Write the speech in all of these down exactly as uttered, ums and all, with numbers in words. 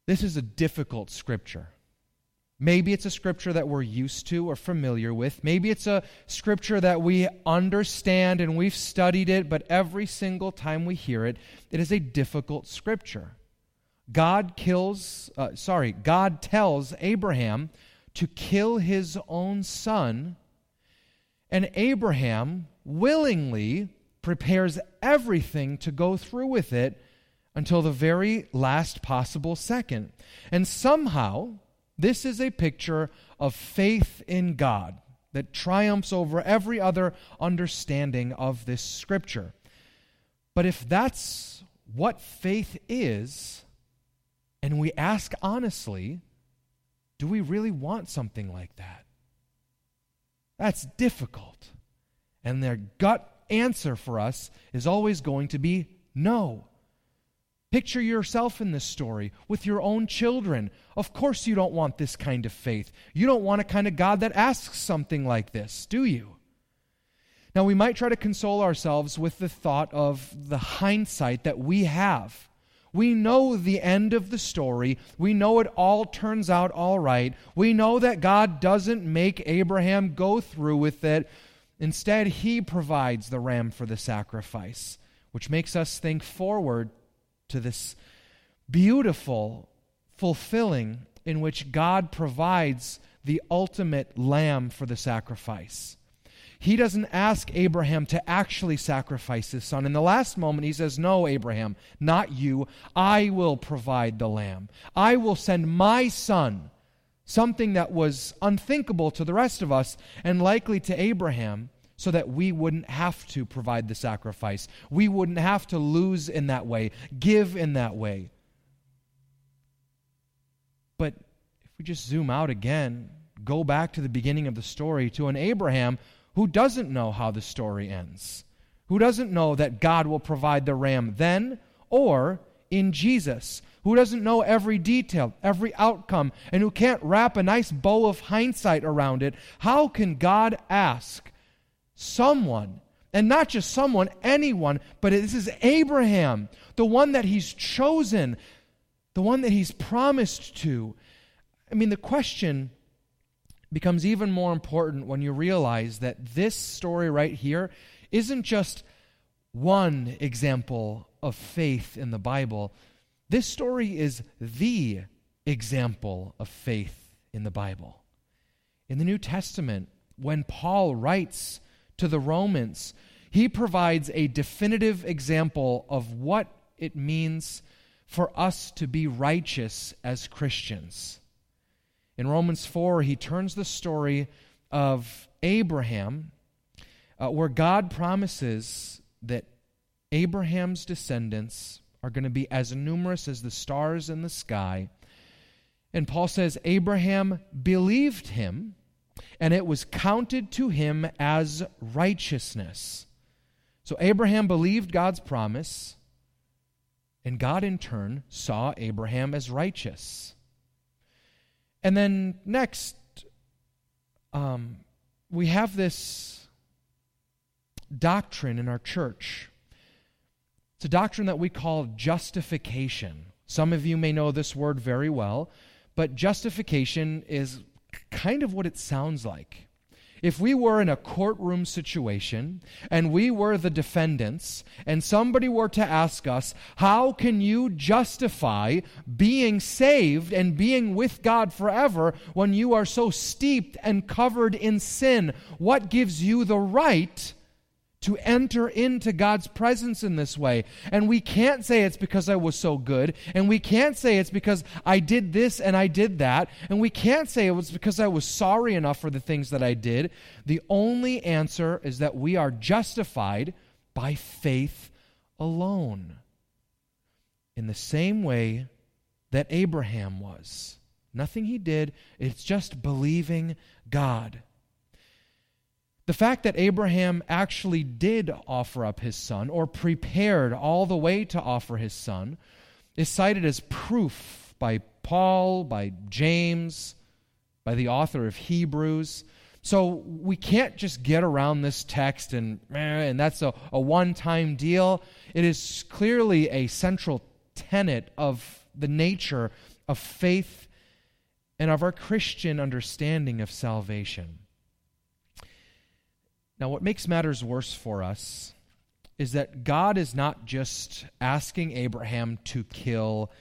This is a difficult scripture. Maybe it's a scripture that we're used to or familiar with. Maybe it's a scripture that we understand and we've studied it, but every single time we hear it, it is a difficult scripture. God kills, uh, sorry, God tells Abraham to kill his own son, and Abraham willingly prepares everything to go through with it until the very last possible second. And somehow, this is a picture of faith in God that triumphs over every other understanding of this scripture. But if that's what faith is, and we ask honestly, do we really want something like that? That's difficult. And their gut answer for us is always going to be no. Picture yourself in this story with your own children. Of course you don't want this kind of faith. You don't want a kind of God that asks something like this, do you? Now we might try to console ourselves with the thought of the hindsight that we have. We know the end of the story. We know it all turns out all right. We know that God doesn't make Abraham go through with it. Instead, he provides the ram for the sacrifice, which makes us think forward to this beautiful fulfilling in which God provides the ultimate lamb for the sacrifice. He doesn't ask Abraham to actually sacrifice his son. In the last moment, he says, no, Abraham, not you. I will provide the lamb. I will send my son, something that was unthinkable to the rest of us and likely to Abraham, so that we wouldn't have to provide the sacrifice. We wouldn't have to lose in that way, give in that way. But if we just zoom out again, go back to the beginning of the story, to an Abraham who doesn't know how the story ends, who doesn't know that God will provide the ram then or in Jesus, who doesn't know every detail, every outcome, and who can't wrap a nice bow of hindsight around it. How can God ask someone, and not just someone, anyone, but this is Abraham, the one that he's chosen, the one that he's promised to? I mean, the question becomes even more important when you realize that this story right here isn't just one example of faith in the Bible. This story is the example of faith in the Bible. In the New Testament, when Paul writes to the Romans, he provides a definitive example of what it means for us to be righteous as Christians. In Romans four, he turns the story of Abraham, uh, where God promises that Abraham's descendants are going to be as numerous as the stars in the sky. And Paul says, Abraham believed him, and it was counted to him as righteousness. So Abraham believed God's promise, and God in turn saw Abraham as righteous. And then next, um, we have this doctrine in our church. It's a doctrine that we call justification. Some of you may know this word very well, but justification is kind of what it sounds like. If we were in a courtroom situation and we were the defendants and somebody were to ask us, how can you justify being saved and being with God forever when you are so steeped and covered in sin? What gives you the right to enter into God's presence in this way? And we can't say it's because I was so good, and we can't say it's because I did this and I did that, and we can't say it was because I was sorry enough for the things that I did. The only answer is that we are justified by faith alone, in the same way that Abraham was. Nothing he did, it's just believing God. The fact that Abraham actually did offer up his son, or prepared all the way to offer his son, is cited as proof by Paul, by James, by the author of Hebrews. So we can't just get around this text and, and that's a, a one-time deal. It is clearly a central tenet of the nature of faith and of our Christian understanding of salvation. Now, what makes matters worse for us is that God is not just asking Abraham to kill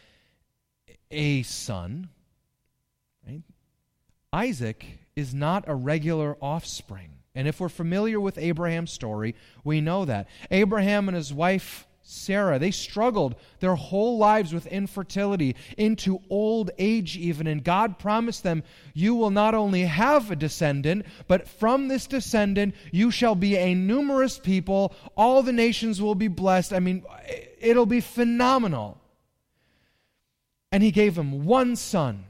a son. Right? Isaac is not a regular offspring. And if we're familiar with Abraham's story, we know that. Abraham and his wife Sarah, they struggled their whole lives with infertility into old age even, and God promised them, you will not only have a descendant, but from this descendant you shall be a numerous people, all the nations will be blessed. I mean, it'll be phenomenal. And he gave him one son.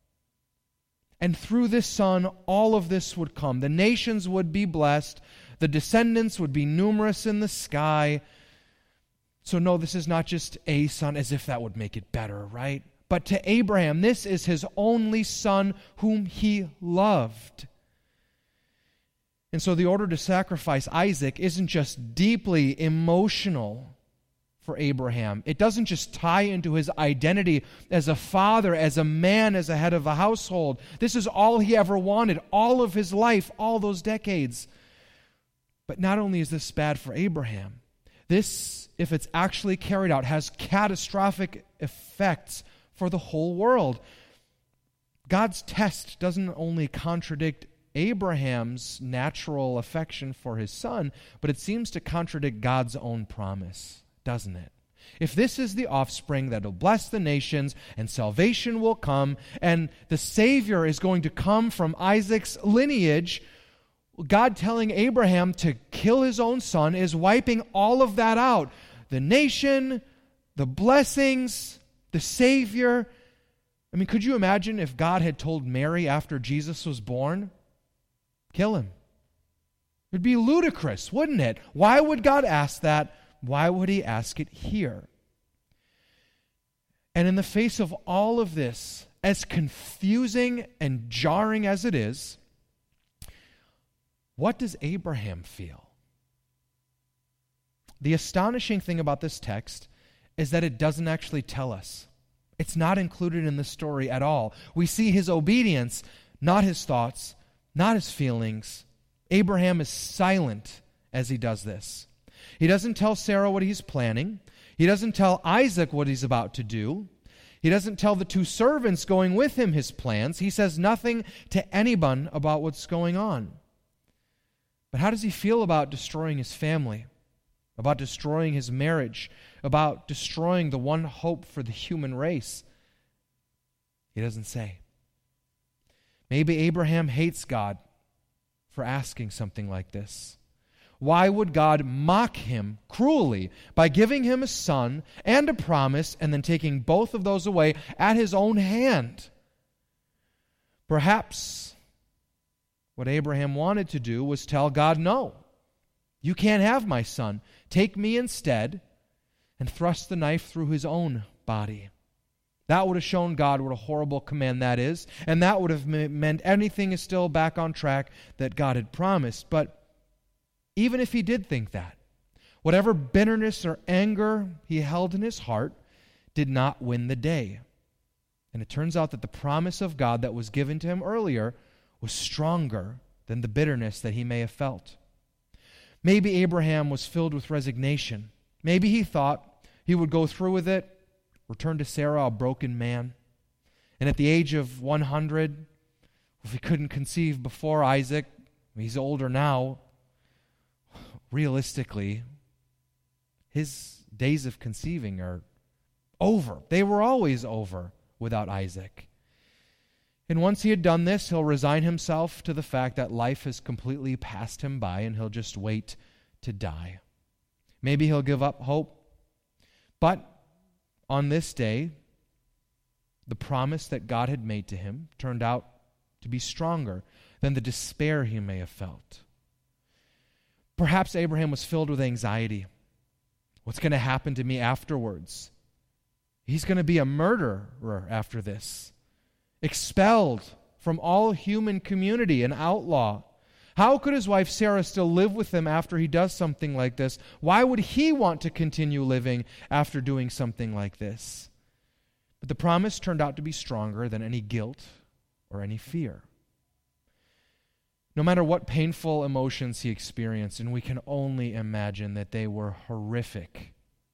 And through this son, all of this would come. The nations would be blessed. The descendants would be numerous in the sky. So no, this is not just a son, as if that would make it better, right? But to Abraham, this is his only son whom he loved. And so the order to sacrifice Isaac isn't just deeply emotional for Abraham. It doesn't just tie into his identity as a father, as a man, as a head of a household. This is all he ever wanted, all of his life, all those decades. But not only is this bad for Abraham, this, if it's actually carried out, has catastrophic effects for the whole world. God's test doesn't only contradict Abraham's natural affection for his son, but it seems to contradict God's own promise, doesn't it? If this is the offspring that will bless the nations and salvation will come, and the Savior is going to come from Isaac's lineage, God telling Abraham to kill his own son is wiping all of that out. The nation, the blessings, the Savior. I mean, could you imagine if God had told Mary after Jesus was born, kill him? It would be ludicrous, wouldn't it? Why would God ask that? Why would he ask it here? And in the face of all of this, as confusing and jarring as it is, what does Abraham feel? The astonishing thing about this text is that it doesn't actually tell us. It's not included in the story at all. We see his obedience, not his thoughts, not his feelings. Abraham is silent as he does this. He doesn't tell Sarah what he's planning. He doesn't tell Isaac what he's about to do. He doesn't tell the two servants going with him his plans. He says nothing to anyone about what's going on. But how does he feel about destroying his family, about destroying his marriage, about destroying the one hope for the human race? He doesn't say. Maybe Abraham hates God for asking something like this. Why would God mock him cruelly by giving him a son and a promise and then taking both of those away at his own hand? Perhaps what Abraham wanted to do was tell God, no, you can't have my son. Take me instead, and thrust the knife through his own body. That would have shown God what a horrible command that is, and that would have meant anything is still back on track that God had promised. But even if he did think that, whatever bitterness or anger he held in his heart did not win the day. And it turns out that the promise of God that was given to him earlier was stronger than the bitterness that he may have felt. Maybe Abraham was filled with resignation. Maybe he thought he would go through with it, return to Sarah a broken man. And at the age of one hundred, if he couldn't conceive before Isaac, he's older now, realistically, his days of conceiving are over. They were always over without Isaac. And once he had done this, he'll resign himself to the fact that life has completely passed him by and he'll just wait to die. Maybe he'll give up hope. But on this day, the promise that God had made to him turned out to be stronger than the despair he may have felt. Perhaps Abraham was filled with anxiety. What's going to happen to me afterwards? He's going to be a murderer after this. Expelled from all human community, an outlaw. How could his wife Sarah still live with him after he does something like this? Why would he want to continue living after doing something like this? But the promise turned out to be stronger than any guilt or any fear. No matter what painful emotions he experienced, and we can only imagine that they were horrific.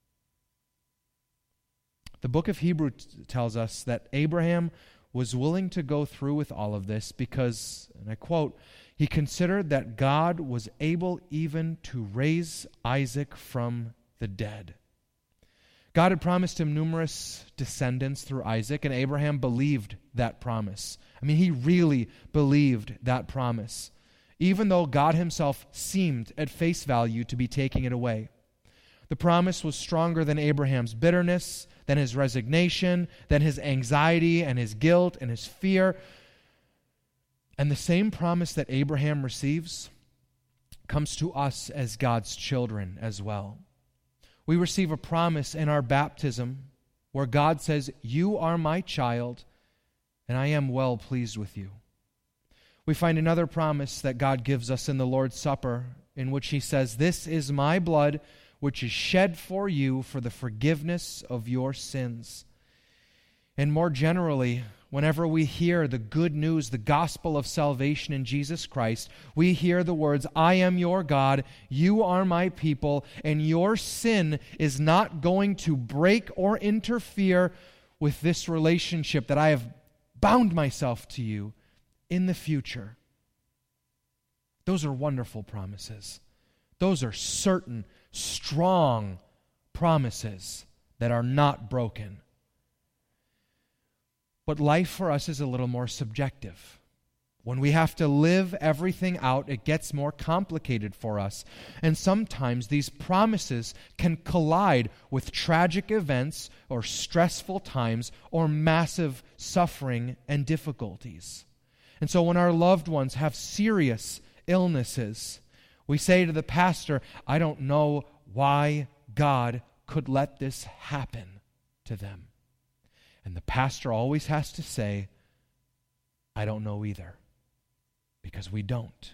The book of Hebrews tells us that Abraham was willing to go through with all of this because, and I quote, he considered that God was able even to raise Isaac from the dead. God had promised him numerous descendants through Isaac, and Abraham believed that promise. I mean, he really believed that promise, even though God himself seemed at face value to be taking it away. The promise was stronger than Abraham's bitterness, than his resignation, than his anxiety and his guilt and his fear. And the same promise that Abraham receives comes to us as God's children as well. We receive a promise in our baptism where God says, "You are my child, and I am well pleased with you." We find another promise that God gives us in the Lord's Supper, in which he says, "This is my blood, which is shed for you for the forgiveness of your sins." And more generally, whenever we hear the good news, the gospel of salvation in Jesus Christ, we hear the words, "I am your God, you are my people, and your sin is not going to break or interfere with this relationship that I have bound myself to you in the future." Those are wonderful promises. Those are certain, strong promises that are not broken. But life for us is a little more subjective. When we have to live everything out, it gets more complicated for us. And sometimes these promises can collide with tragic events or stressful times or massive suffering and difficulties. And so when our loved ones have serious illnesses, we say to the pastor, "I don't know why God could let this happen to them." And the pastor always has to say, "I don't know either," because we don't.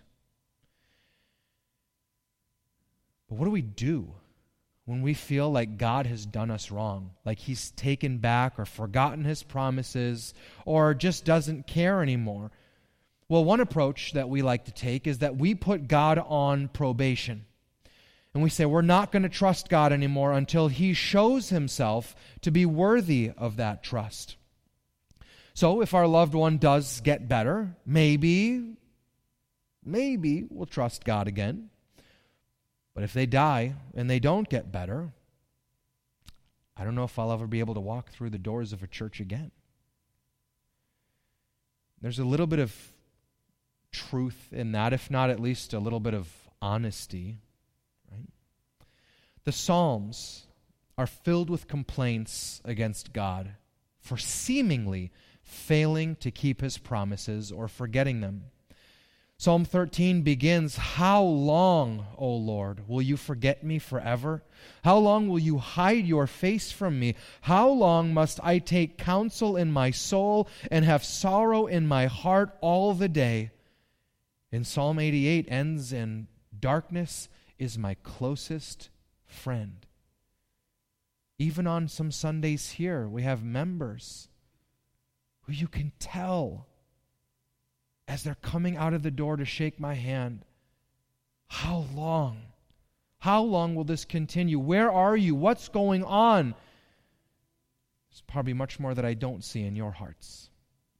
But what do we do when we feel like God has done us wrong, like he's taken back or forgotten his promises or just doesn't care anymore? Well, one approach that we like to take is that we put God on probation. And we say we're not going to trust God anymore until he shows himself to be worthy of that trust. So if our loved one does get better, maybe, maybe we'll trust God again. But if they die and they don't get better, I don't know if I'll ever be able to walk through the doors of a church again. There's a little bit of truth in that, if not at least a little bit of honesty. Right? The Psalms are filled with complaints against God for seemingly failing to keep his promises or forgetting them. Psalm thirteen begins, "How long, O Lord, will you forget me forever? How long will you hide your face from me? How long must I take counsel in my soul and have sorrow in my heart all the day?" And Psalm eighty-eight ends in, "Darkness is my closest friend." Even on some Sundays here, we have members who you can tell as they're coming out of the door to shake my hand, "How long? How long will this continue? Where are you? What's going on?" There's probably much more that I don't see in your hearts.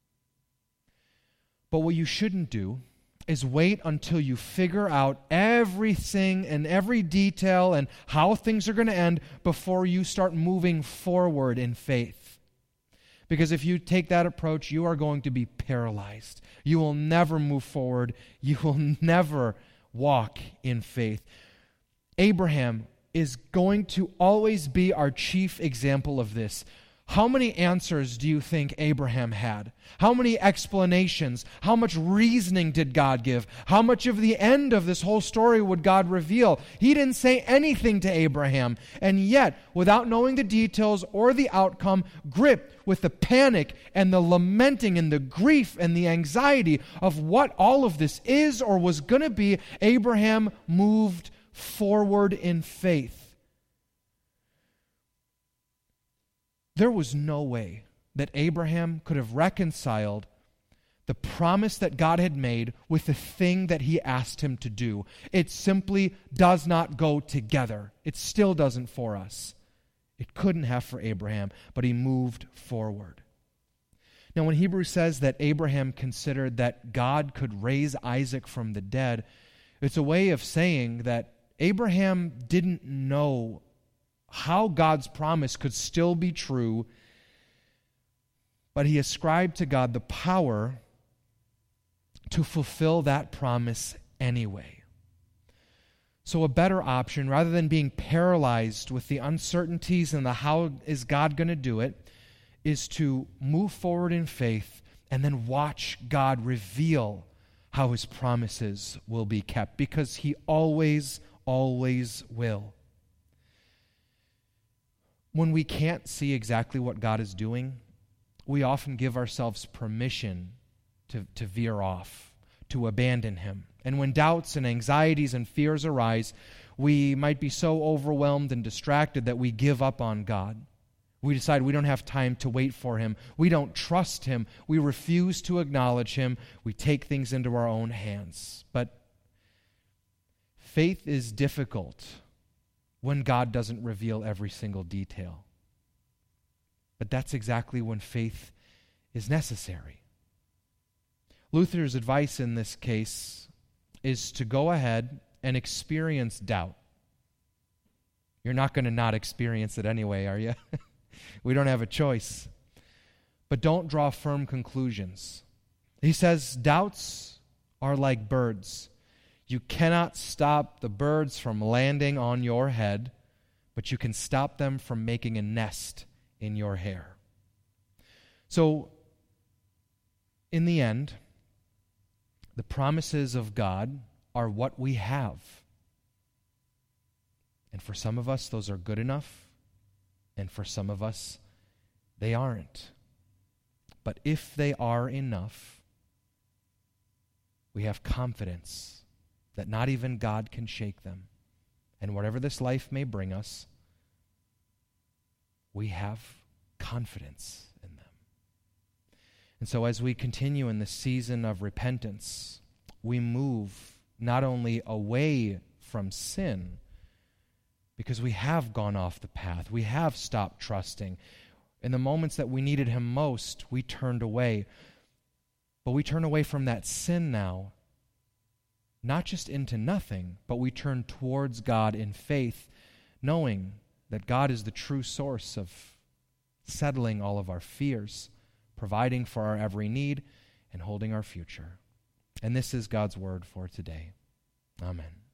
But what you shouldn't do is wait until you figure out everything and every detail and how things are going to end before you start moving forward in faith. Because if you take that approach, you are going to be paralyzed. You will never move forward. You will never walk in faith. Abraham is going to always be our chief example of this. How many answers do you think Abraham had? How many explanations? How much reasoning did God give? How much of the end of this whole story would God reveal? He didn't say anything to Abraham. And yet, without knowing the details or the outcome, gripped with the panic and the lamenting and the grief and the anxiety of what all of this is or was going to be, Abraham moved forward in faith. There was no way that Abraham could have reconciled the promise that God had made with the thing that he asked him to do. It simply does not go together. It still doesn't for us. It couldn't have for Abraham, but he moved forward. Now, when Hebrews says that Abraham considered that God could raise Isaac from the dead, it's a way of saying that Abraham didn't know how God's promise could still be true, but he ascribed to God the power to fulfill that promise anyway. So a better option, rather than being paralyzed with the uncertainties and the how is God going to do it, is to move forward in faith and then watch God reveal how his promises will be kept, because he always, always will. When we can't see exactly what God is doing, we often give ourselves permission to, to veer off, to abandon him. And when doubts and anxieties and fears arise, we might be so overwhelmed and distracted that we give up on God. We decide we don't have time to wait for him. We don't trust him. We refuse to acknowledge him. We take things into our own hands. But faith is difficult when God doesn't reveal every single detail. But that's exactly when faith is necessary. Luther's advice in this case is to go ahead and experience doubt. You're not going to not experience it anyway, are you? We don't have a choice. But don't draw firm conclusions. He says doubts are like birds. You cannot stop the birds from landing on your head, but you can stop them from making a nest in your hair. So, in the end, the promises of God are what we have. And for some of us, those are good enough. And for some of us, they aren't. But if they are enough, we have confidence that not even God can shake them. And whatever this life may bring us, we have confidence in them. And so as we continue in the season of repentance, we move not only away from sin, because we have gone off the path, we have stopped trusting. In the moments that we needed him most, we turned away. But we turn away from that sin now, not just into nothing, but we turn towards God in faith, knowing that God is the true source of settling all of our fears, providing for our every need, and holding our future. And this is God's word for today. Amen.